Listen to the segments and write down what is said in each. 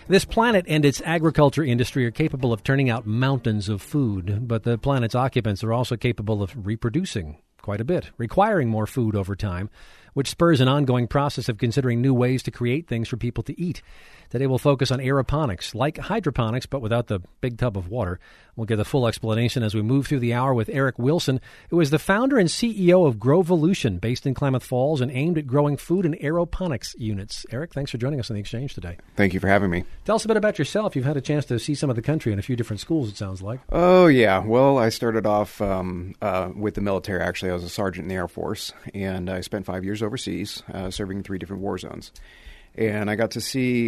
This planet and its agriculture industry are capable of turning out mountains of food, but the planet's occupants are also capable of reproducing quite a bit, requiring more food over time, which spurs an ongoing process of considering new ways to create things for people to eat. Today we'll focus on aeroponics, like hydroponics, but without the big tub of water. We'll get the full explanation as we move through the hour with Eric Wilson, who is the founder and CEO of Growvolution, based in Klamath Falls and aimed at growing food and aeroponics units. Eric, thanks for joining us on The Exchange today. Thank you for having me. Tell us a bit about yourself. You've had a chance to see some of the country in a few different schools, it sounds like. Oh, yeah. Well, I started off with the military. Actually, I was a sergeant in the Air Force, and I spent 5 years overseas serving in 3 different war zones. And I got to see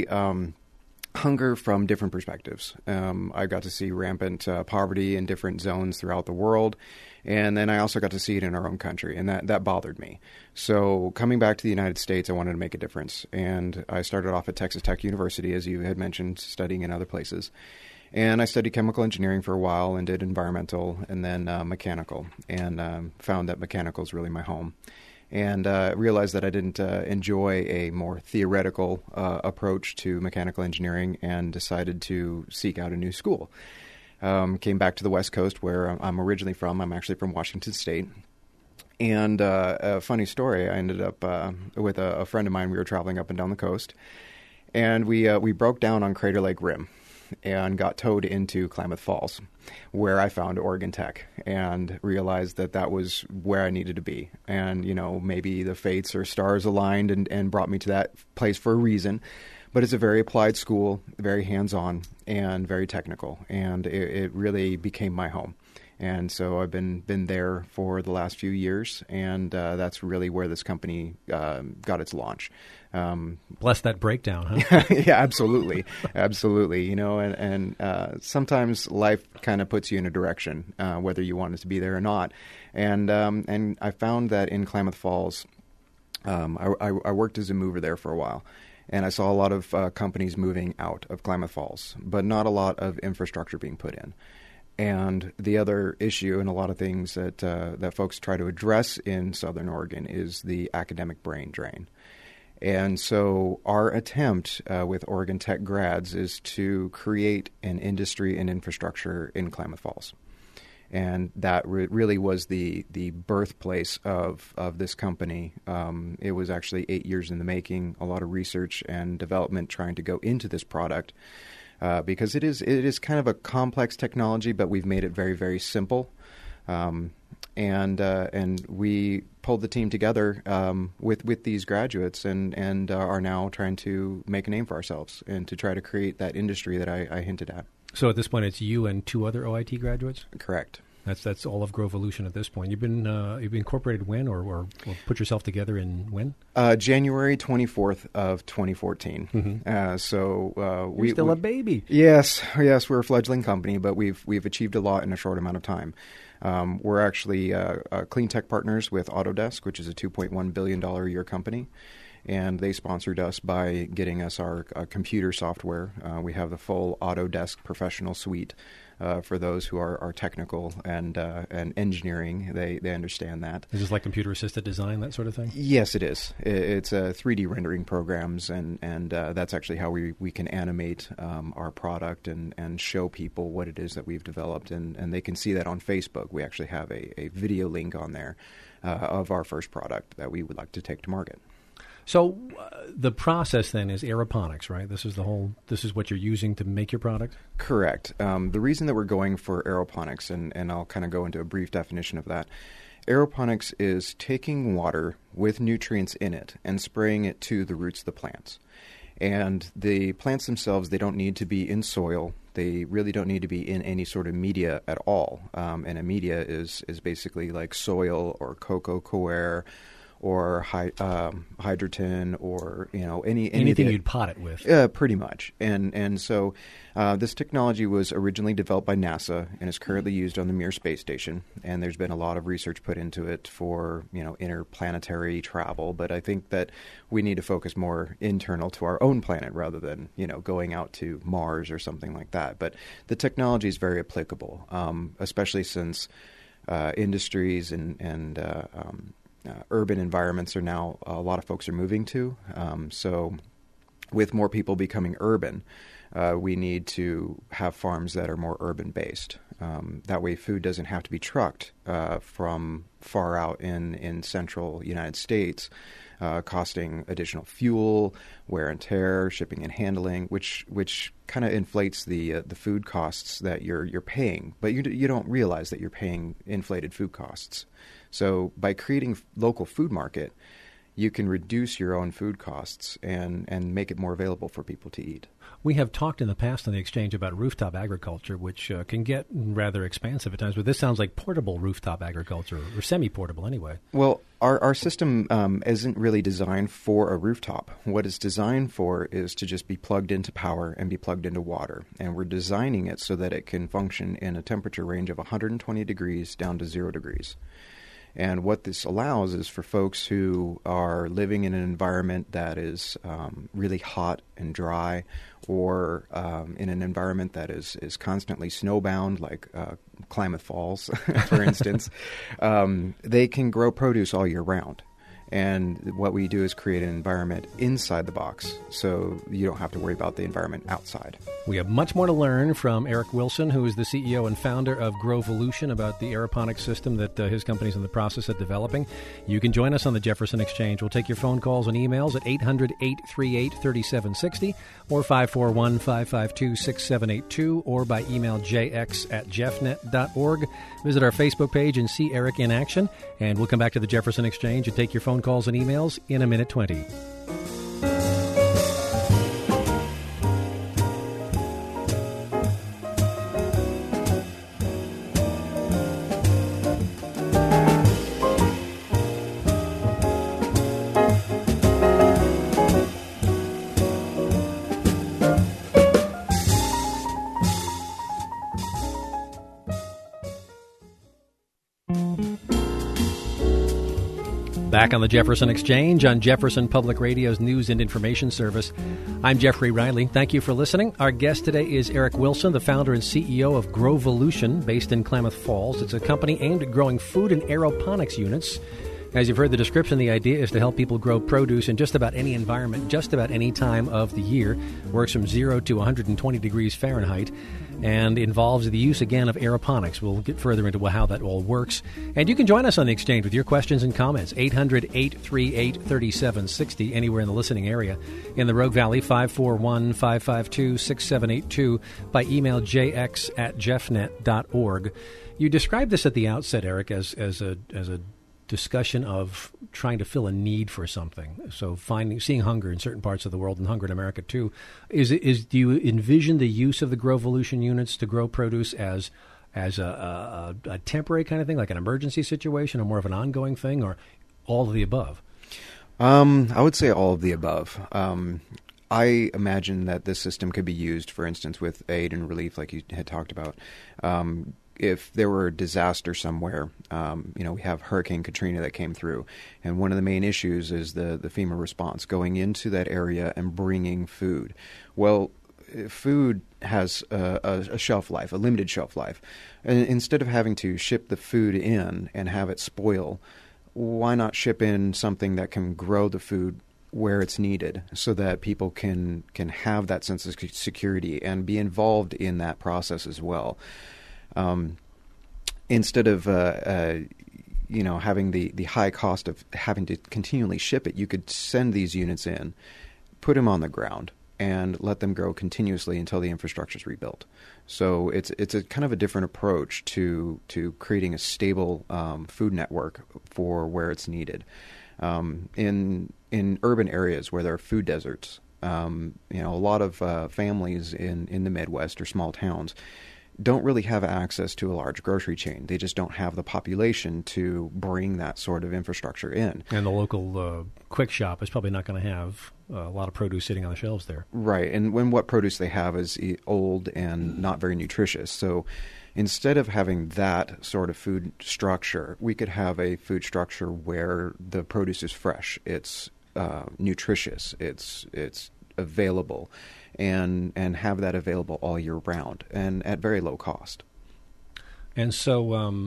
hunger from different perspectives. I got to see rampant poverty in different zones throughout the world. And then I also got to see it in our own country, and that bothered me. So coming back to the United States, I wanted to make a difference. And I started off at Texas Tech University, as you had mentioned, studying in other places. And I studied chemical engineering for a while and did environmental and then mechanical, and found that mechanical is really my home. And realized that I didn't enjoy a more theoretical approach to mechanical engineering, and decided to seek out a new school. Came back to the West Coast, where I'm originally from. I'm actually from Washington State. And a funny story, I ended up with a friend of mine. We were traveling up and down the coast, and we broke down on Crater Lake Rim and got towed into Klamath Falls, where I found Oregon Tech, and realized that that was where I needed to be. And, you know, maybe the fates or stars aligned and brought me to that place for a reason. But it's a very applied school, very hands-on, and very technical. And it really became my home. And so I've been there for the last few years, and that's really where this company got its launch. Bless that breakdown, huh? Yeah, absolutely. Absolutely. You know, and sometimes life kind of puts you in a direction, whether you want it to be there or not. And I found that in Klamath Falls, I worked as a mover there for a while. And I saw a lot of companies moving out of Klamath Falls, but not a lot of infrastructure being put in. And the other issue, and a lot of things that folks try to address in Southern Oregon, is the academic brain drain. And so our attempt with Oregon Tech grads is to create an industry and infrastructure in Klamath Falls. And that really was the birthplace of this company. It was actually 8 years in the making, a lot of research and development trying to go into this product. Because it is kind of a complex technology, but we've made it very, very simple. And we pulled the team together with these graduates and are now trying to make a name for ourselves and to try to create that industry that I hinted at. So at this point, it's you and 2 other OIT graduates? Correct. That's all of Growvolution at this point. You've been incorporated when, or put yourself together in when? January 24th of 2014. Mm-hmm. You're still a baby. Yes, we're a fledgling company, but we've achieved a lot in a short amount of time. We're actually clean tech partners with Autodesk, which is a $2.1 billion a year company. And they sponsored us by getting us our computer software. We have the full Autodesk professional suite for those who are technical and engineering. They understand that. Is this like computer-assisted design, that sort of thing? Yes, it is. It's 3D rendering programs, and that's actually how we can animate our product and show people what it is that we've developed. And they can see that on Facebook. We actually have a video link on there of our first product that we would like to take to market. So the process then is aeroponics, right? This is what you're using to make your product? Correct. The reason that we're going for aeroponics, and I'll kind of go into a brief definition of that, aeroponics is taking water with nutrients in it and spraying it to the roots of the plants. And the plants themselves, they don't need to be in soil. They really don't need to be in any sort of media at all. And a media is basically like soil or cocoa coir, or hydrogen, or anything you'd pot it with. Pretty much. And so this technology was originally developed by NASA and is currently used on the Mir space station. And there's been a lot of research put into it for interplanetary travel. But I think that we need to focus more internal to our own planet rather than going out to Mars or something like that. But the technology is very applicable, especially since industries and urban environments are now a lot of folks are moving to. So with more people becoming urban, We need to have farms that are more urban-based. That way food doesn't have to be trucked from far out in central United States, costing additional fuel, wear and tear, shipping and handling, which kind of inflates the food costs that you're paying. But you don't realize that you're paying inflated food costs. So by creating local food market, you can reduce your own food costs and make it more available for people to eat. We have talked in the past on the Exchange about rooftop agriculture, which can get rather expansive at times, but this sounds like portable rooftop agriculture, or semi-portable anyway. Well, our system isn't really designed for a rooftop. What it's designed for is to just be plugged into power and be plugged into water. And we're designing it so that it can function in a temperature range of 120 degrees down to 0 degrees. And what this allows is for folks who are living in an environment that is really hot and dry, or in an environment that is constantly snowbound, like Klamath Falls, for instance, they can grow produce all year round. And what we do is create an environment inside the box, so you don't have to worry about the environment outside. We have much more to learn from Eric Wilson, who is the CEO and founder of Growvolution, about the aeroponics system that his company is in the process of developing. You can join us on the Jefferson Exchange. We'll take your phone calls and emails at 800-838-3760 or 541-552-6782 or by email jx@jeffnet.org. Visit our Facebook page and see Eric in action. And we'll come back to the Jefferson Exchange and take your phone calls and emails in a minute 20. Back on the Jefferson Exchange on Jefferson Public Radio's News and Information Service. I'm Jeffrey Riley. Thank you for listening. Our guest today is Eric Wilson, the founder and CEO of Growvolution, based in Klamath Falls. It's a company aimed at growing food and aeroponics units. As you've heard the description, the idea is to help people grow produce in just about any environment, just about any time of the year. Works from 0 to 120 degrees Fahrenheit and involves the use, again, of aeroponics. We'll get further into how that all works. And you can join us on the Exchange with your questions and comments. 800-838-3760, anywhere in the listening area. In the Rogue Valley, 541-552-6782, by email jx@jeffnet.org. You described this at the outset, Eric, as a discussion of trying to fill a need for something. So seeing hunger in certain parts of the world, and hunger in America too. Do you envision the use of the Growvolution units to grow produce as a temporary kind of thing, like an emergency situation, or more of an ongoing thing, or all of the above? I would say all of the above. I imagine that this system could be used, for instance, with aid and relief, like you had talked about. If there were a disaster somewhere, we have Hurricane Katrina that came through, and one of the main issues is the FEMA response, going into that area and bringing food. Well, food has a shelf life, a limited shelf life. And instead of having to ship the food in and have it spoil, why not ship in something that can grow the food where it's needed, so that people can have that sense of security and be involved in that process as well. Instead of having the high cost of having to continually ship it, you could send these units in, put them on the ground, and let them grow continuously until the infrastructure is rebuilt. So it's a kind of a different approach to creating a stable food network for where it's needed. In urban areas where there are food deserts, a lot of families in the Midwest or small towns don't really have access to a large grocery chain. They just don't have the population to bring that sort of infrastructure in. And the local quick shop is probably not going to have a lot of produce sitting on the shelves there. Right. And what produce they have is old and not very nutritious. So instead of having that sort of food structure, we could have a food structure where the produce is fresh, it's nutritious, it's available, and have that available all year round and at very low cost. And so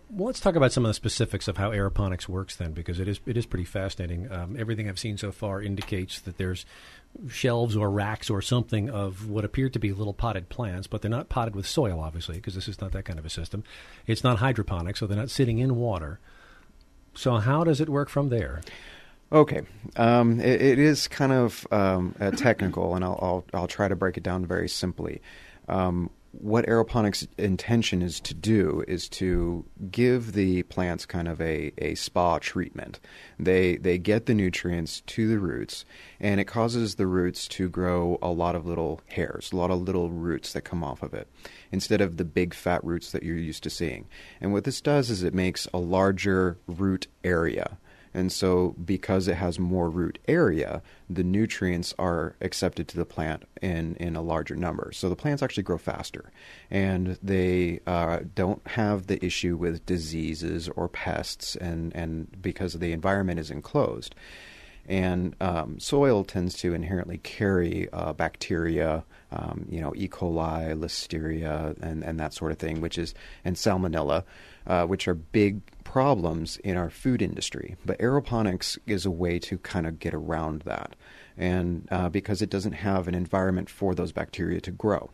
Well, let's talk about some of the specifics of how aeroponics works then, because it is pretty fascinating. Everything I've seen so far indicates that there's shelves or racks or something of what appear to be little potted plants, but they're not potted with soil, obviously, because this is not that kind of a system. It's not hydroponics, so they're not sitting in water. So how does it work from there? Okay, it is kind of technical, and I'll try to break it down very simply. What aeroponics' intention is to do is to give the plants kind of a spa treatment. They get the nutrients to the roots, and it causes the roots to grow a lot of little hairs, a lot of little roots that come off of it, instead of the big fat roots that you're used to seeing. And what this does is it makes a larger root area. And so because it has more root area, the nutrients are accepted to the plant in a larger number. So the plants actually grow faster. And they don't have the issue with diseases or pests, and because the environment is enclosed. And soil tends to inherently carry bacteria, E. coli, listeria, and that sort of thing, and salmonella, which are big problems in our food industry. But aeroponics is a way to kind of get around that, and because it doesn't have an environment for those bacteria to grow.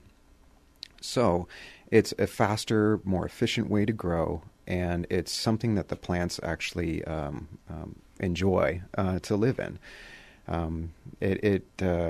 So it's a faster, more efficient way to grow, and it's something that the plants actually enjoy to live in. It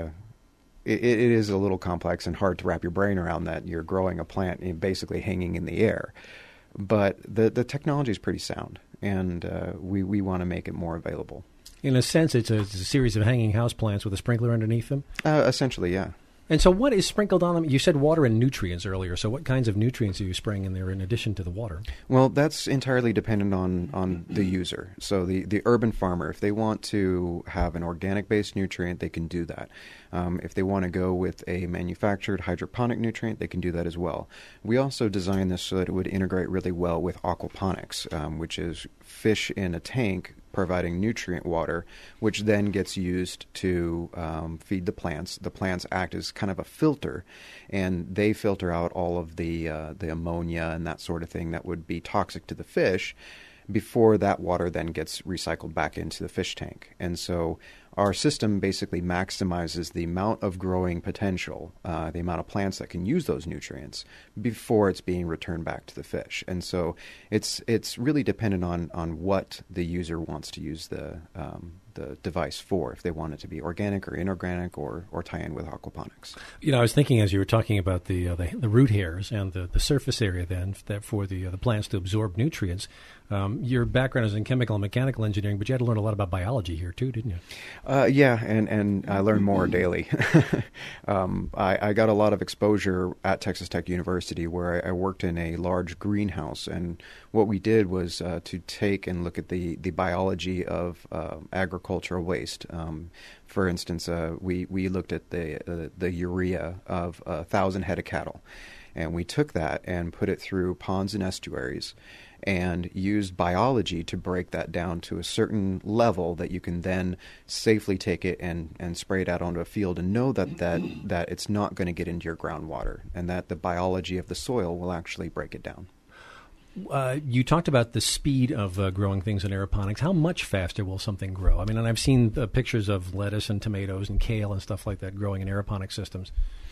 is a little complex and hard to wrap your brain around that you're growing a plant basically hanging in the air. But the technology is pretty sound, and we want to make it more available. In a sense, it's a series of hanging house plants with a sprinkler underneath them? Essentially, yeah. And so what is sprinkled on them? You said water and nutrients earlier, so what kinds of nutrients are you spraying in there in addition to the water? Well, that's entirely dependent on the user. So the urban farmer, if they want to have an organic-based nutrient, they can do that. If they want to go with a manufactured hydroponic nutrient, they can do that as well. We also designed this so that it would integrate really well with aquaponics, which is fish in a tank providing nutrient water, which then gets used to feed the plants. The plants act as kind of a filter, and they filter out all of the ammonia and that sort of thing that would be toxic to the fish before that water then gets recycled back into the fish tank. And so our system basically maximizes the amount of growing potential, the amount of plants that can use those nutrients before it's being returned back to the fish. And so it's really dependent on what the user wants to use the device for, if they want it to be organic or inorganic or tie in with aquaponics. I was thinking as you were talking about the root hairs and the surface area then that for the plants to absorb nutrients. Your background is in chemical and mechanical engineering, but you had to learn a lot about biology here too, didn't you? Yeah, and I learn more daily. I got a lot of exposure at Texas Tech University, where I worked in a large greenhouse, and what we did was to take and look at the biology of agricultural waste. For instance, we looked at the urea of 1,000 head of cattle, and we took that and put it through ponds and estuaries, and used biology to break that down to a certain level that you can then safely take it and spray it out onto a field and know that it's not going to get into your groundwater, and that the biology of the soil will actually break it down. You talked about the speed of growing things in aeroponics. How much faster will something grow? I mean, and I've seen pictures of lettuce and tomatoes and kale and stuff like that growing in aeroponic systems.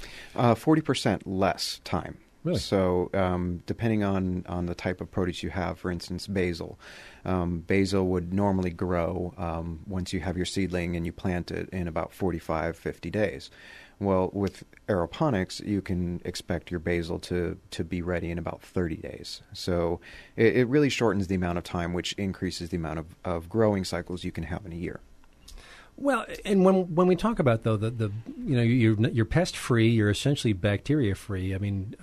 40% less time. Really? So depending on the type of produce you have, for instance, basil. Basil would normally grow once you have your seedling and you plant it in about 45, 50 days. Well, with aeroponics, you can expect your basil to be ready in about 30 days. So it really shortens the amount of time, which increases the amount of growing cycles you can have in a year. Well, and when we talk about though you're pest free, you're essentially bacteria free. I mean,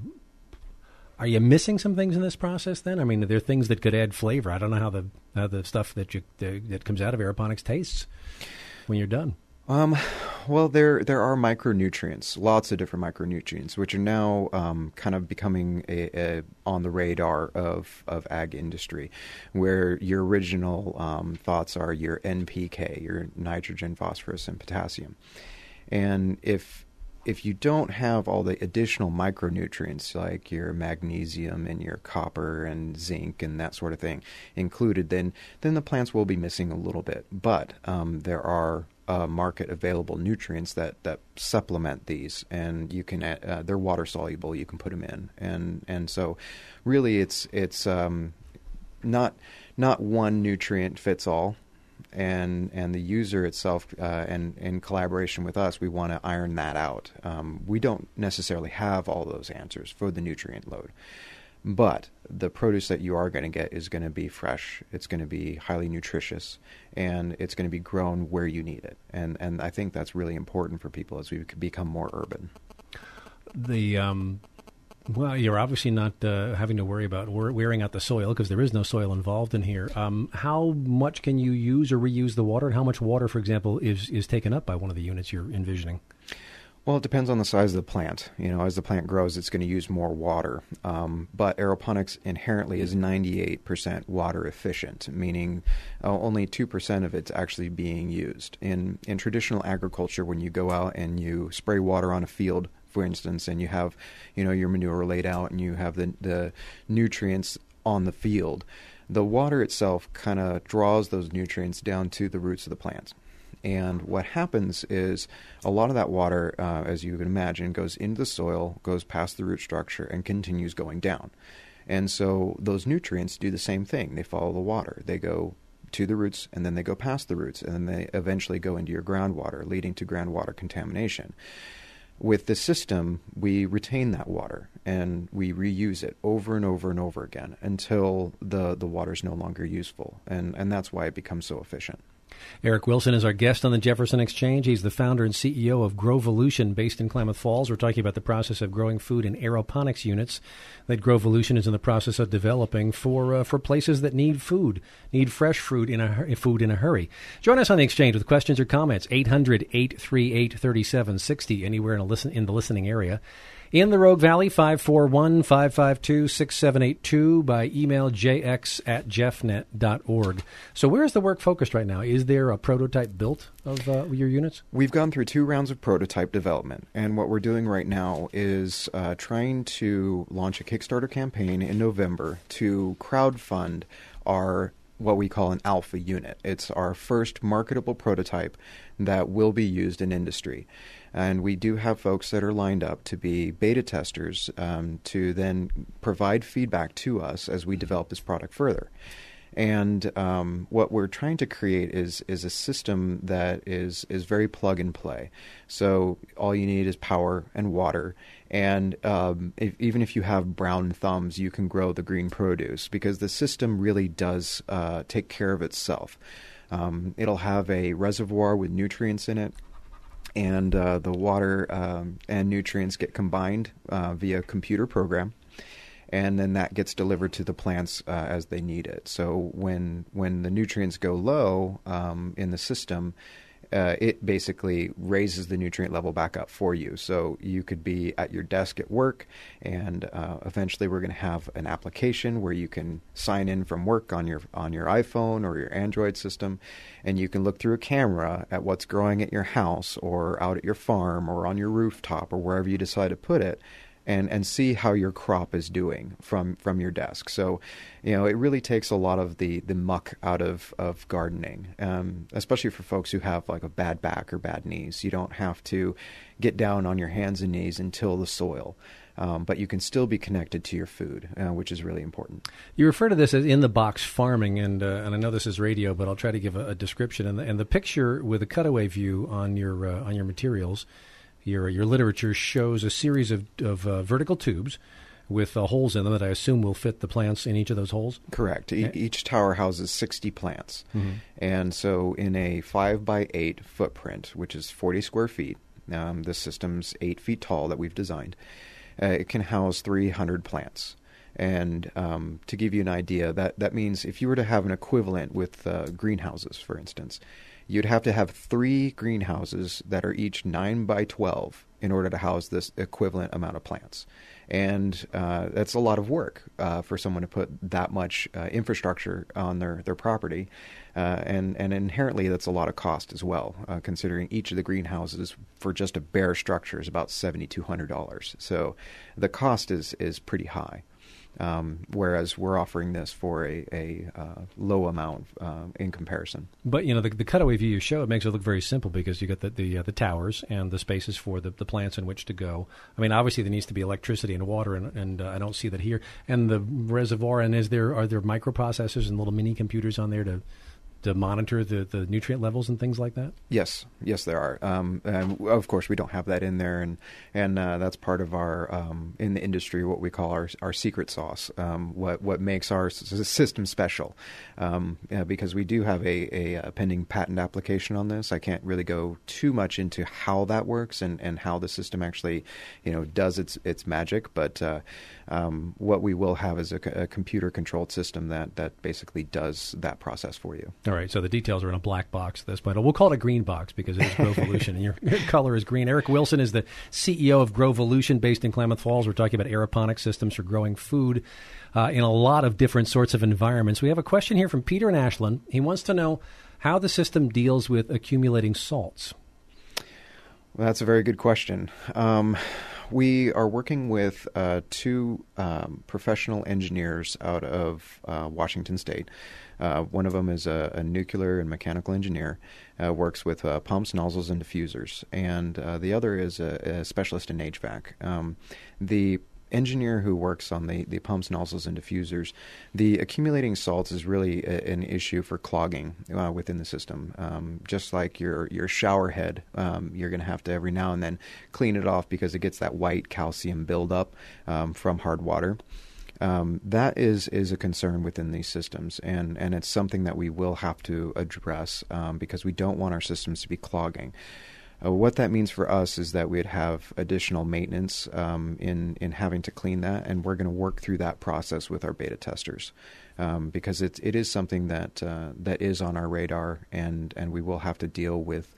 are you missing some things in this process? Then I mean, are there things that could add flavor? I don't know how the stuff that comes out of aeroponics tastes when you're done. Well, there are micronutrients, lots of different micronutrients, which are now kind of becoming a on the radar of ag industry, where your original thoughts are your NPK, your nitrogen, phosphorus, and potassium. And if if you don't have all the additional micronutrients like your magnesium and your copper and zinc and that sort of thing included, then the plants will be missing a little bit. But there are market available nutrients that supplement these, and you can they're water soluble. You can put them in, and so really it's not one nutrient fits all. And the user itself, and in collaboration with us, we want to iron that out. We don't necessarily have all those answers for the nutrient load, but the produce that you are going to get is going to be fresh. It's going to be highly nutritious, and it's going to be grown where you need it. And I think that's really important for people as we become more urban. Well, you're obviously not having to worry about wearing out the soil because there is no soil involved in here. How much can you use or reuse the water? And how much water, for example, is taken up by one of the units you're envisioning? Well, it depends on the size of the plant. As the plant grows, it's going to use more water. But aeroponics inherently is 98% water efficient, meaning only 2% of it's actually being used. In traditional agriculture, when you go out and you spray water on a field, for instance, and you have, your manure laid out and you have the nutrients on the field, the water itself kind of draws those nutrients down to the roots of the plants. And what happens is a lot of that water, as you can imagine, goes into the soil, goes past the root structure, and continues going down. And so those nutrients do the same thing. They follow the water. They go to the roots, and then they go past the roots, and then they eventually go into your groundwater, leading to groundwater contamination. With this system, we retain that water, and we reuse it over and over and over again until the water is no longer useful. And that's why it becomes so efficient. Eric Wilson is our guest on the Jefferson Exchange. He's the founder and CEO of Growvolution, based in Klamath Falls. We're talking about the process of growing food in aeroponics units that Growvolution is in the process of developing for places that need food, need fresh food in a hurry. Join us on the Exchange with questions or comments. 800-838-3760, anywhere in the listening area. In the Rogue Valley, 541-552-6782, by email jx@jeffnet.org. So where is the work focused right now? Is there a prototype built of your units? We've gone through 2 rounds of prototype development, and what we're doing right now is trying to launch a Kickstarter campaign in November to crowdfund our what we call an alpha unit. It's our first marketable prototype that will be used in industry. And we do have folks that are lined up to be beta testers to then provide feedback to us as we develop this product further. And what we're trying to create is a system that is very plug and play. So all you need is power and water. And even if you have brown thumbs, you can grow the green produce, because the system really does take care of itself. It'll have a reservoir with nutrients in it, and the water and nutrients get combined via computer program, and then that gets delivered to the plants as they need it. So when the nutrients go low in the system, it basically raises the nutrient level back up for you. So you could be at your desk at work, and eventually we're going to have an application where you can sign in from work on your iPhone or your Android system, and you can look through a camera at what's growing at your house or out at your farm or on your rooftop or wherever you decide to put it, and see how your crop is doing from your desk. So, it really takes a lot of the muck out of gardening, especially for folks who have like a bad back or bad knees. You don't have to get down on your hands and knees and till the soil. But you can still be connected to your food, which is really important. You refer to this as in-the-box farming, and I know this is radio, but I'll try to give a description. And the picture with a cutaway view on your materials, your literature shows a series of vertical tubes with holes in them that I assume will fit the plants in each of those holes? Correct. Each tower houses 60 plants. Mm-hmm. And so in a 5x8 footprint, which is 40 square feet, the system's 8 feet tall that we've designed, it can house 300 plants. And to give you an idea, that means if you were to have an equivalent with greenhouses, for instance, you'd have to have 3 greenhouses that are each 9 by 12 in order to house this equivalent amount of plants. And that's a lot of work for someone to put that much infrastructure on their property. And inherently, that's a lot of cost as well, considering each of the greenhouses for just a bare structure is about $7,200. So the cost is pretty high. Whereas we're offering this for a low amount in comparison. But the cutaway view you show, it makes it look very simple because you got the towers and the spaces for the plants in which to go. I mean, obviously there needs to be electricity and water, and I don't see that here. And the reservoir, and are there microprocessors and little mini computers on there to monitor the nutrient levels and things like that? Yes, there are. And of course, we don't have that in there, and that's part of our in the industry what we call our secret sauce. What makes our system special, because we do have a pending patent application on this. I can't really go too much into how that works and how the system actually, does its magic. But what we will have is a computer controlled system that basically does that process for you. All right, so the details are in a black box at this point. We'll call it a green box because it is Grovolution, and your color is green. Eric Wilson is the CEO of Grovolution based in Klamath Falls. We're talking about aeroponic systems for growing food in a lot of different sorts of environments. We have a question here from Peter in Ashland. He wants to know how the system deals with accumulating salts. Well, that's a very good question. We are working with 2 professional engineers out of Washington State. One of them is a nuclear and mechanical engineer, works with pumps, nozzles, and diffusers, and the other is a specialist in HVAC. The engineer who works on the pumps, nozzles, and diffusers, the accumulating salts is really an issue for clogging within the system. Just like your shower head, you're going to have to every now and then clean it off because it gets that white calcium buildup from hard water. That is a concern within these systems, and it's something that we will have to address because we don't want our systems to be clogging. What that means for us is that we'd have additional maintenance in having to clean that, and we're going to work through that process with our beta testers because it is something that is on our radar, and we will have to deal with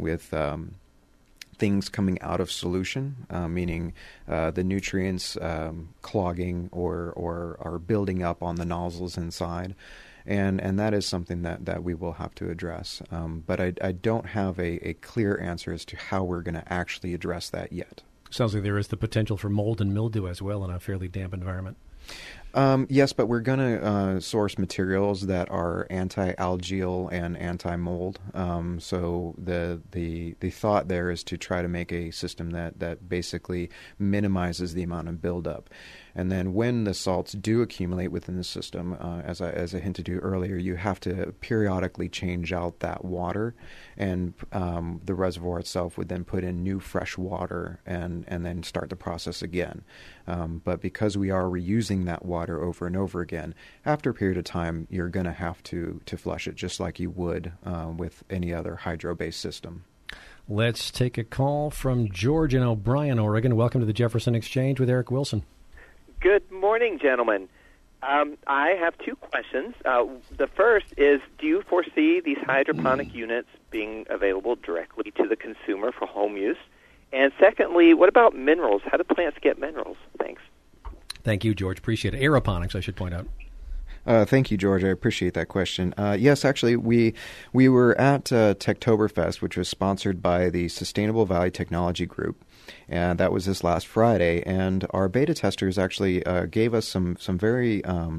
things coming out of solution, meaning the nutrients clogging or are building up on the nozzles inside. And that is something that we will have to address. But I don't have a clear answer as to how we're going to actually address that yet. Sounds like there is the potential for mold and mildew as well in a fairly damp environment. Yes, but we're going to source materials that are anti-algal and anti-mold. So the thought there is to try to make a system that basically minimizes the amount of buildup. And then when the salts do accumulate within the system, as I hinted to earlier, you have to periodically change out that water, and the reservoir itself would then put in new fresh water and then start the process again. But because we are reusing that water over and over again, after a period of time, you're going to have to flush it just like you would with any other hydro-based system. Let's take a call from George in O'Brien, Oregon. Welcome to the Jefferson Exchange with Eric Wilson. Good morning, gentlemen. I have 2 questions. The first is, do you foresee these hydroponic units being available directly to the consumer for home use? And secondly, what about minerals? How do plants get minerals? Thanks. Thank you, George. Appreciate it. Aeroponics, I should point out. Thank you, George. I appreciate that question. Yes, actually, we were at Techtoberfest, which was sponsored by the Sustainable Valley Technology Group, and that was this last Friday. And our beta testers actually gave us some very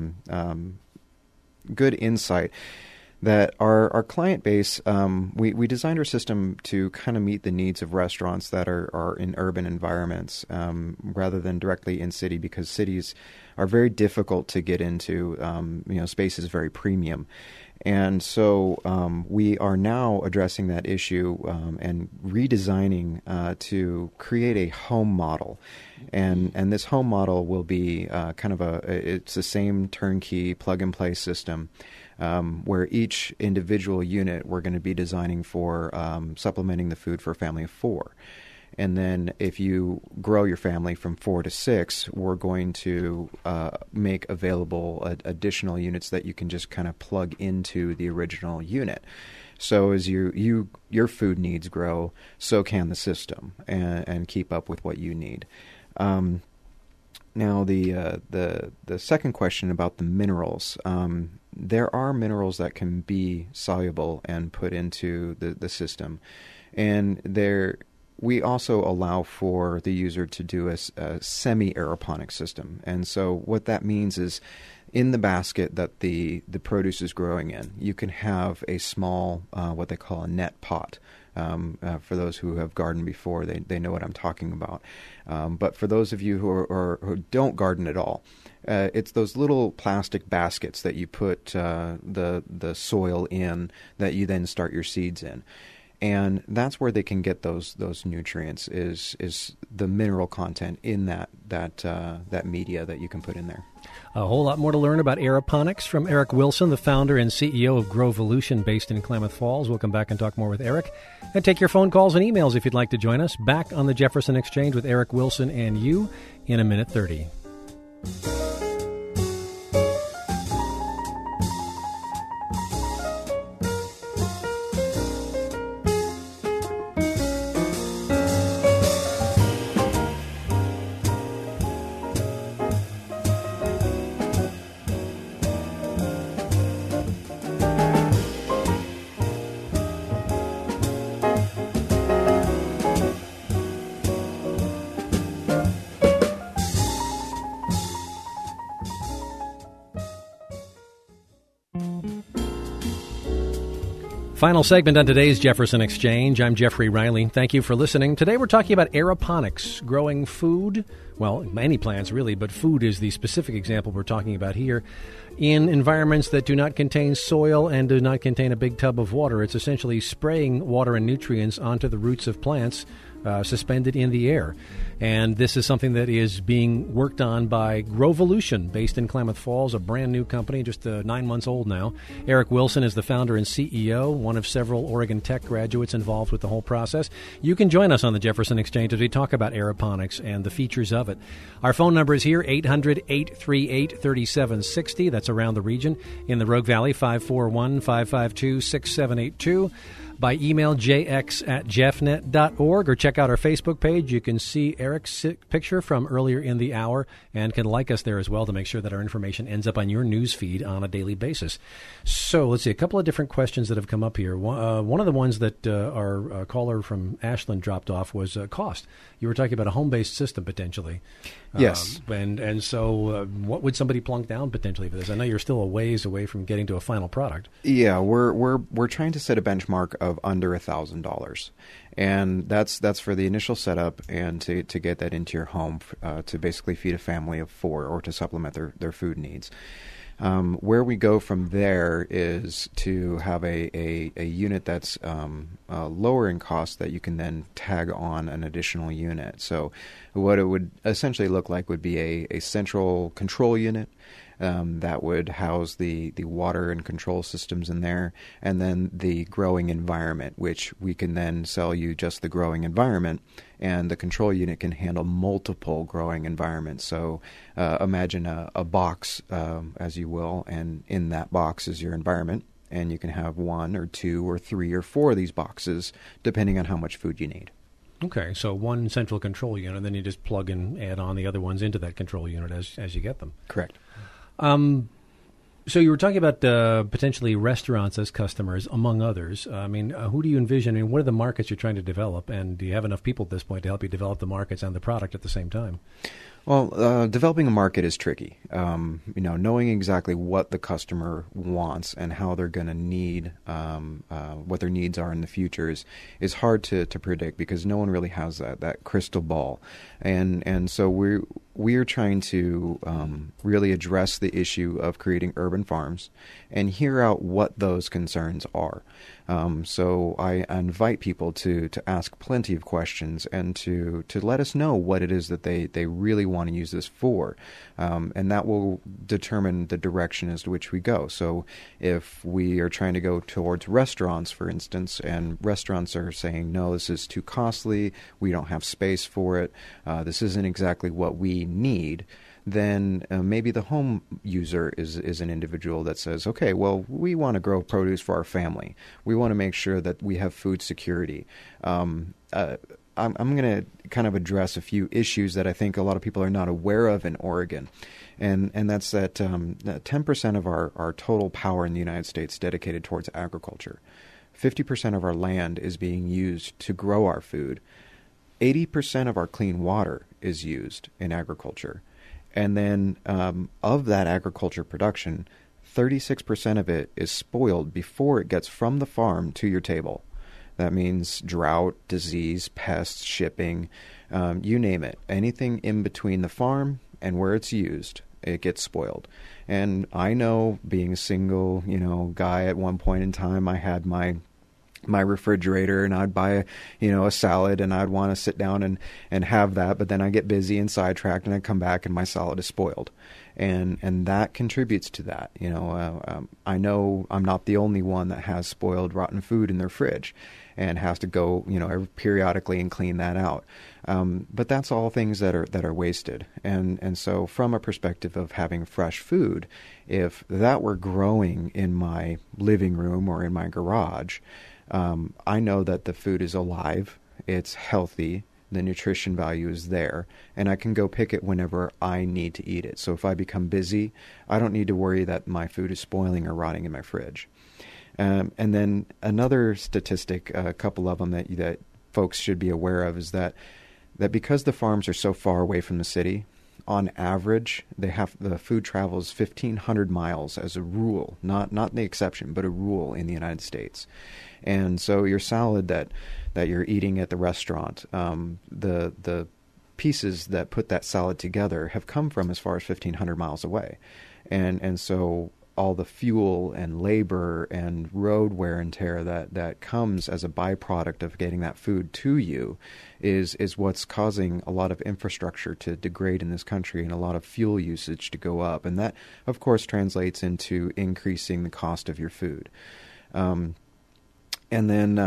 good insight that our client base, we designed our system to kind of meet the needs of restaurants that are in urban environments rather than directly in city, because cities are very difficult to get into. Space is very premium. And so we are now addressing that issue and redesigning to create a home model. And this home model will be it's the same turnkey plug-and-play system where each individual unit we're going to be designing for supplementing the food for a family of 4. And then if you grow your family from 4 to 6, we're going to make available additional units that you can just kind of plug into the original unit. So as your food needs grow, so can the system, and keep up with what you need. Now, the second question about the minerals. There are minerals that can be soluble and put into the system, and we also allow for the user to do a semi-aeroponic system. And so what that means is, in the basket that the produce is growing in, you can have a small, what they call a net pot. For those who have gardened before, they know what I'm talking about. But for those of you who don't garden at all, it's those little plastic baskets that you put the soil in, that you then start your seeds in. And that's where they can get those nutrients, is the mineral content in that media that you can put in there. A whole lot more to learn about aeroponics from Eric Wilson, the founder and CEO of Growvolution, based in Klamath Falls. We'll come back and talk more with Eric, and take your phone calls and emails if you'd like to join us. Back on the Jefferson Exchange with Eric Wilson and you in a minute 30. Final segment on today's Jefferson Exchange. I'm Jeffrey Riley. Thank you for listening. Today we're talking about aeroponics, growing food, well, many plants really, but food is the specific example we're talking about here, in environments that do not contain soil and do not contain a big tub of water. It's essentially spraying water and nutrients onto the roots of plants, suspended in the air. And this is something that is being worked on by Growvolution, based in Klamath Falls, a brand new company, just 9 months old now. Eric Wilson is the founder and CEO, one of several Oregon Tech graduates involved with the whole process. You can join us on the Jefferson Exchange as we talk about aeroponics and the features of it. Our phone number is here, 800-838-3760. That's around the region. In the Rogue Valley, 541-552-6782. By email, jx@jeffnet.org, or check out our Facebook page. You can see Eric's picture from earlier in the hour and can like us there as well to make sure that our information ends up on your news feed on a daily basis. So let's see, a couple of different questions that have come up here. One of the ones that our caller from Ashland dropped off was cost. You were talking about a home-based system potentially. Yes. And so what would somebody plunk down potentially for this? I know you're still a ways away from getting to a final product. Yeah, we're trying to set a benchmark of under $1,000, and that's for the initial setup and to get that into your home to basically feed a family of 4 or to supplement their food needs. Where we go from there is to have a unit that's lower in cost that you can then tag on an additional unit. So what it would essentially look like would be a central control unit that would house the water and control systems in there, and then the growing environment, which we can then sell you just the growing environment, and the control unit can handle multiple growing environments. So imagine a box, as you will, and in that box is your environment, and you can have 1 or 2 or 3 or 4 of these boxes, depending on how much food you need. Okay, so one central control unit, and then you just plug and add on the other ones into that control unit as you get them. Correct. So you were talking about potentially restaurants as customers, among others. I mean, who do you envision? I mean, what are the markets you're trying to develop? And do you have enough people at this point to help you develop the markets and the product at the same time? Well, developing a market is tricky. Knowing exactly what the customer wants and how they're going to need, what their needs are in the future is hard to predict, because no one really has that crystal ball. And so we're trying to really address the issue of creating urban farms and hear out what those concerns are. So I invite people to ask plenty of questions and to let us know what it is that they really want to use this for. And that will determine the direction as to which we go. So if we are trying to go towards restaurants, for instance, and restaurants are saying, no, this is too costly, we don't have space for it, this isn't exactly what we need, then maybe the home user is an individual that says, okay, well, we want to grow produce for our family. We want to make sure that we have food security. I'm going to kind of address a few issues that I think a lot of people are not aware of in Oregon. And that's that 10% of our total power in the United States dedicated towards agriculture. 50% of our land is being used to grow our food. 80% of our clean water is used in agriculture. And then of that agriculture production, 36% of it is spoiled before it gets from the farm to your table. That means drought, disease, pests, shipping, you name it. Anything in between the farm and where it's used, it gets spoiled. And I know, being a single, guy at one point in time, I had my refrigerator, and I'd buy a salad, and I'd want to sit down and have that, but then I get busy and sidetracked, and I come back and my salad is spoiled. And that contributes to that. I know I'm not the only one that has spoiled, rotten food in their fridge and has to go, periodically and clean that out. But that's all things that are wasted. And so from a perspective of having fresh food, if that were growing in my living room or in my garage, I know that the food is alive, it's healthy, the nutrition value is there, and I can go pick it whenever I need to eat it. So if I become busy, I don't need to worry that my food is spoiling or rotting in my fridge. And then another statistic, a couple of them that folks should be aware of, is that because the farms are so far away from the city, on average, the food travels 1,500 miles as a rule, not the exception, but a rule in the United States. And so your salad that you're eating at the restaurant, the pieces that put that salad together have come from as far as 1,500 miles away. And so all the fuel and labor and road wear and tear that comes as a byproduct of getting that food to you is what's causing a lot of infrastructure to degrade in this country and a lot of fuel usage to go up. And that, of course, translates into increasing the cost of your food. And then,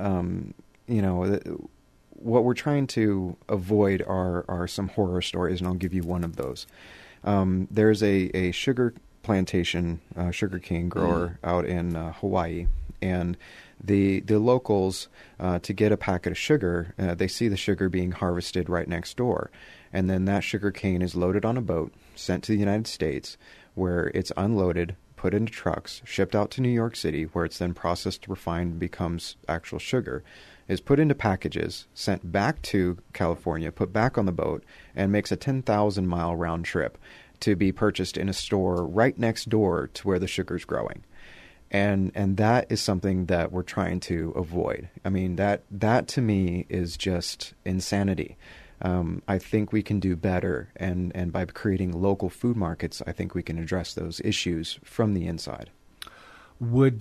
what we're trying to avoid are some horror stories, and I'll give you one of those. There's a sugar plantation, sugarcane grower out in Hawaii, and the locals, to get a packet of sugar, they see the sugar being harvested right next door, and then that sugar cane is loaded on a boat, sent to the United States, where it's unloaded, put into trucks, shipped out to New York City, where it's then processed, refined, and becomes actual sugar, is put into packages, sent back to California, put back on the boat, and makes a 10,000-mile round trip to be purchased in a store right next door to where the sugar's growing. And that is something that we're trying to avoid. I mean, that to me is just insanity. I think we can do better, and by creating local food markets, I think we can address those issues from the inside. Would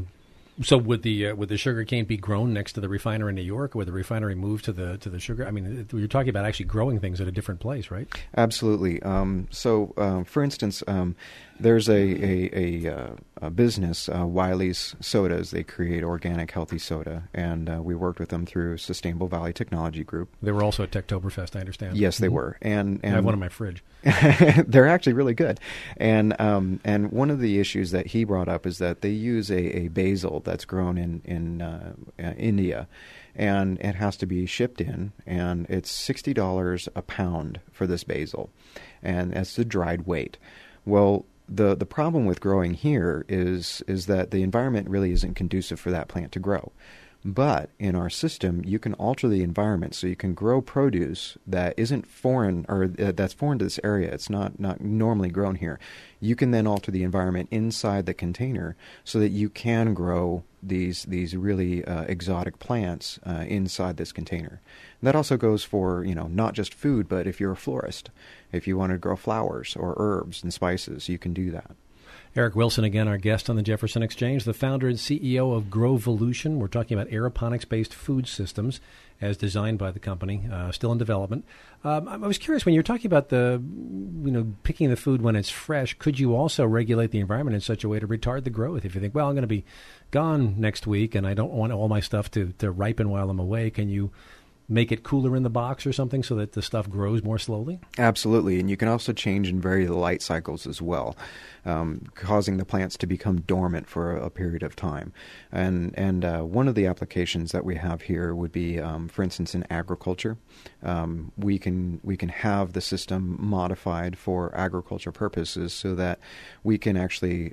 the sugar cane be grown next to the refinery in New York, or would the refinery move to the sugar? I mean, you're talking about actually growing things at a different place, right? Absolutely. For instance, there's a business, Wiley's Sodas. They create organic, healthy soda, and we worked with them through Sustainable Valley Technology Group. They were also at Techtoberfest, I understand. Yes, they were. And I have one in my fridge. They're actually really good. And one of the issues that he brought up is that they use a basil that's grown in India, and it has to be shipped in, and it's $60 a pound for this basil, and that's the dried weight. Well, the problem with growing here is that the environment really isn't conducive for that plant to grow. But in our system, you can alter the environment so you can grow produce that isn't foreign, or that's foreign to this area. It's not normally grown here. You can then alter the environment inside the container so that you can grow these really exotic plants inside this container. And that also goes for not just food, but if you're a florist, if you want to grow flowers or herbs and spices, you can do that. Eric Wilson, again, our guest on the Jefferson Exchange, the founder and CEO of Growvolution. We're talking about aeroponics-based food systems as designed by the company, still in development. I was curious, when you're talking about picking the food when it's fresh, could you also regulate the environment in such a way to retard the growth? If you think, well, I'm going to be gone next week and I don't want all my stuff to ripen while I'm away, can you make it cooler in the box or something so that the stuff grows more slowly? Absolutely, and you can also change and vary the light cycles as well, causing the plants to become dormant for a period of time. And one of the applications that we have here would be, for instance, in agriculture. We can have the system modified for agriculture purposes so that we can actually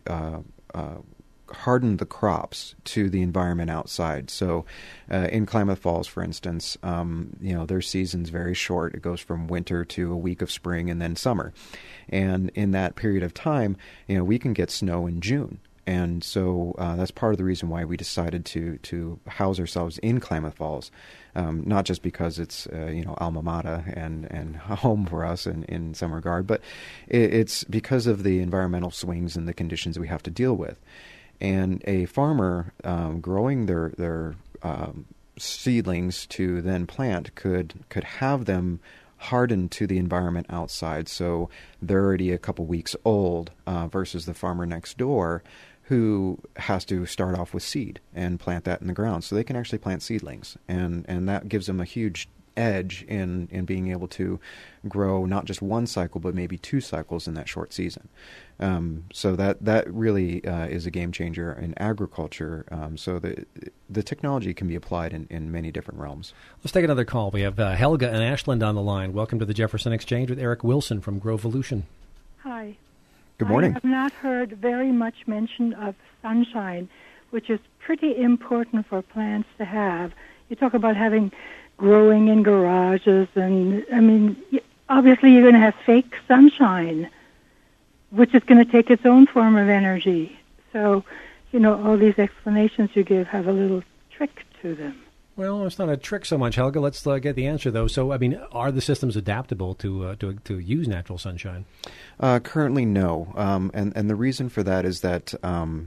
harden the crops to the environment outside. So in Klamath Falls, for instance, their season's very short. It goes from winter to a week of spring and then summer. And in that period of time, we can get snow in June. And so that's part of the reason why we decided to house ourselves in Klamath Falls, not just because it's alma mater and home for us in some regard, but it's because of the environmental swings and the conditions we have to deal with. And a farmer growing their seedlings to then plant could have them hardened to the environment outside, so they're already a couple weeks old, versus the farmer next door who has to start off with seed and plant that in the ground. So they can actually plant seedlings, and that gives them a huge edge in being able to grow not just one cycle but maybe 2 cycles in that short season. So that really is a game changer in agriculture. So the technology can be applied in many different realms. Let's take another call. We have Helga and Ashland on the line. Welcome to the Jefferson Exchange with Eric Wilson from Grovolution. Hi. Good morning. I have not heard very much mention of sunshine, which is pretty important for plants to have. You talk about growing in garages, and obviously you're going to have fake sunshine, which is going to take its own form of energy. So, all these explanations you give have a little trick to them. Well, it's not a trick so much, Helga. Let's get the answer, though. So, are the systems adaptable to use natural sunshine? Currently, no. And the reason for that is that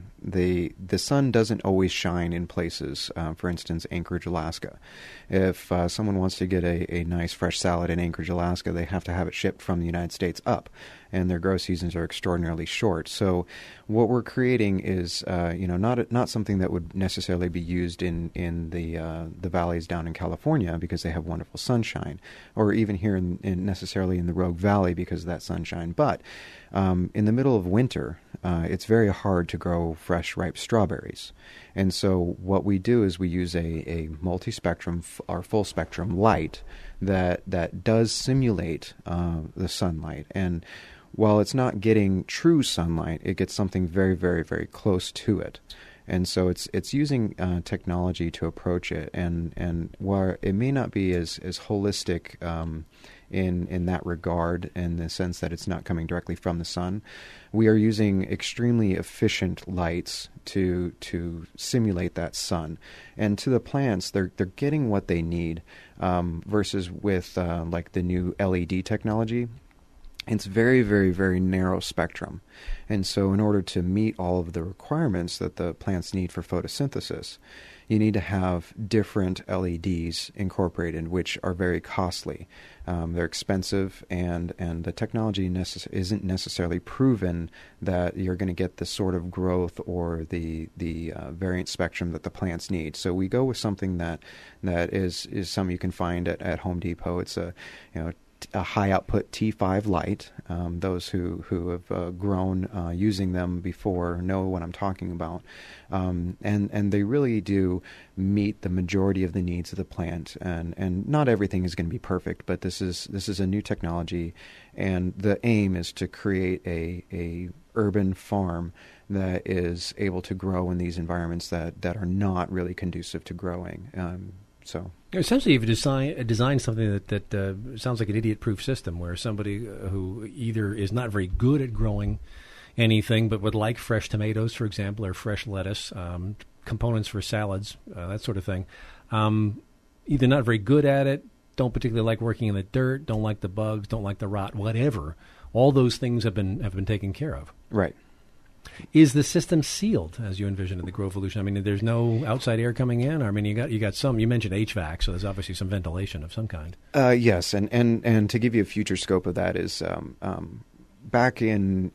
the sun doesn't always shine in places. For instance, Anchorage, Alaska. If someone wants to get a nice fresh salad in Anchorage, Alaska, they have to have it shipped from the United States up, and their grow seasons are extraordinarily short. So, what we're creating is, not something that would necessarily be used in the valleys down in California because they have wonderful sunshine, or even here necessarily in the Rogue Valley because of that sunshine. But in the middle of winter, it's very hard to grow fresh, ripe strawberries. And so what we do is we use a multi-spectrum or full-spectrum light that does simulate the sunlight. And while it's not getting true sunlight, it gets something very, very, very close to it. And so it's using technology to approach it, and where it may not be as holistic in that regard, in the sense that it's not coming directly from the sun, we are using extremely efficient lights to simulate that sun. And to the plants, they're getting what they need, versus with like the new LED technology. It's very, very, very narrow spectrum. And so in order to meet all of the requirements that the plants need for photosynthesis, you need to have different LEDs incorporated, which are very costly. They're expensive, and the technology isn't necessarily proven that you're going to get the sort of growth or the variant spectrum that the plants need. So we go with something that is something you can find at Home Depot. It's a high output T5 light. Those who have grown using them before know what I'm talking about, and they really do meet the majority of the needs of the plant. And not everything is going to be perfect, but this is a new technology, and the aim is to create a urban farm that is able to grow in these environments that are not really conducive to growing. So essentially, you've designed something that sounds like an idiot-proof system, where somebody who either is not very good at growing anything but would like fresh tomatoes, for example, or fresh lettuce, components for salads, that sort of thing, either not very good at it, don't particularly like working in the dirt, don't like the bugs, don't like the rot, whatever. All those things have been taken care of. Right. Is the system sealed as you envision in the Grovolution? I mean, there's no outside air coming in? I mean, you got some. You mentioned HVAC, so there's obviously some ventilation of some kind. Yes, and to give you a future scope of that is back in,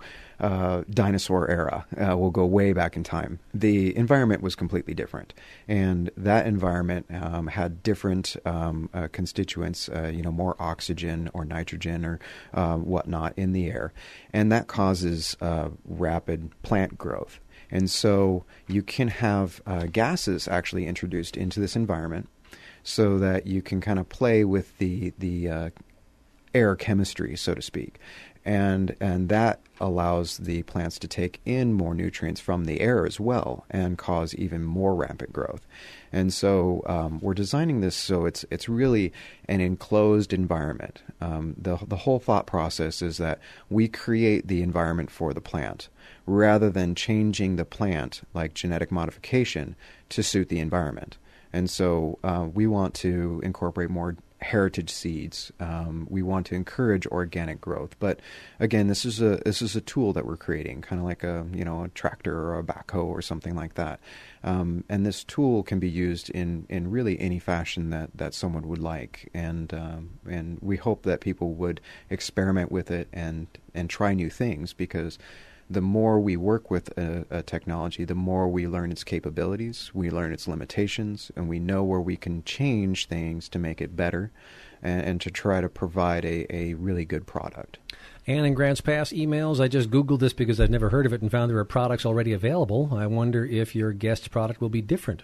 dinosaur era. We'll go way back in time. The environment was completely different, and that environment had different constituents, more oxygen or nitrogen or whatnot in the air, and that causes rapid plant growth. And so you can have gases actually introduced into this environment so that you can kind of play with the air chemistry, so to speak. And that allows the plants to take in more nutrients from the air as well and cause even more rapid growth. And so we're designing this so it's really an enclosed environment. The whole thought process is that we create the environment for the plant rather than changing the plant, like genetic modification, to suit the environment. And so we want to incorporate more heritage seeds. We want to encourage organic growth, but again, this is a tool that we're creating, kind of like a tractor or a backhoe or something like that. And this tool can be used in really any fashion that someone would like, and we hope that people would experiment with it and try new things, because the more we work with a technology, the more we learn its capabilities, we learn its limitations, and we know where we can change things to make it better and to try to provide a really good product. And in Grants Pass emails, I just Googled this because I've never heard of it and found there are products already available. I wonder if your guest product will be different.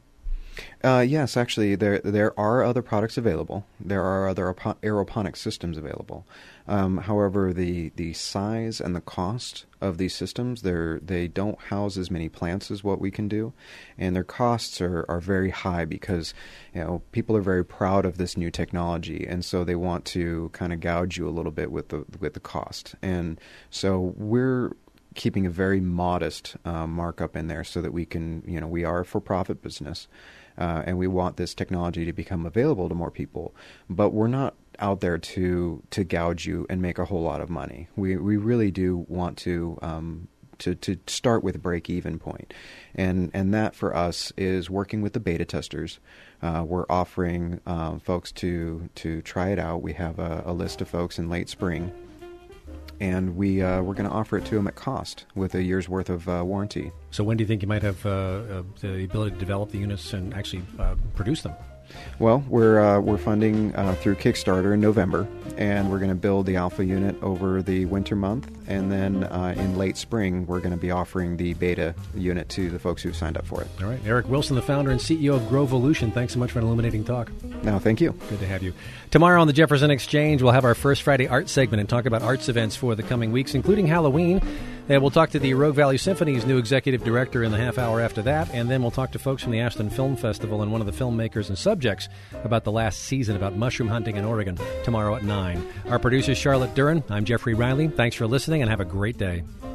Yes, actually, there are other products available. There are other aeroponic systems available. However, the size and the cost of these systems, they don't house as many plants as what we can do, and their costs are very high because people are very proud of this new technology, and so they want to kind of gouge you a little bit with the cost. And so we're keeping a very modest markup in there so that we can, we are a for-profit business. And we want this technology to become available to more people, but we're not out there to gouge you and make a whole lot of money. We really do want to start with a break-even point, and that for us is working with the beta testers. We're offering folks to try it out. We have a list of folks in late spring, and we're going to offer it to them at cost with a year's worth of warranty. So when do you think you might have the ability to develop the units and actually produce them? Well, we're funding through Kickstarter in November, and we're going to build the alpha unit over the winter month, and then in late spring we're going to be offering the beta unit to the folks who've signed up for it. All right. Eric Wilson, the founder and CEO of Grovolution, thanks so much for an illuminating talk. No, thank you. Good to have you. Tomorrow on the Jefferson Exchange, we'll have our first Friday art segment and talk about arts events for the coming weeks, including Halloween. And we'll talk to the Rogue Valley Symphony's new executive director in the half hour after that. And then we'll talk to folks from the Ashland Film Festival and one of the filmmakers and subjects about the last season about mushroom hunting in Oregon tomorrow at 9. Our producer is Charlotte Duran. I'm Jeffrey Riley. Thanks for listening and have a great day.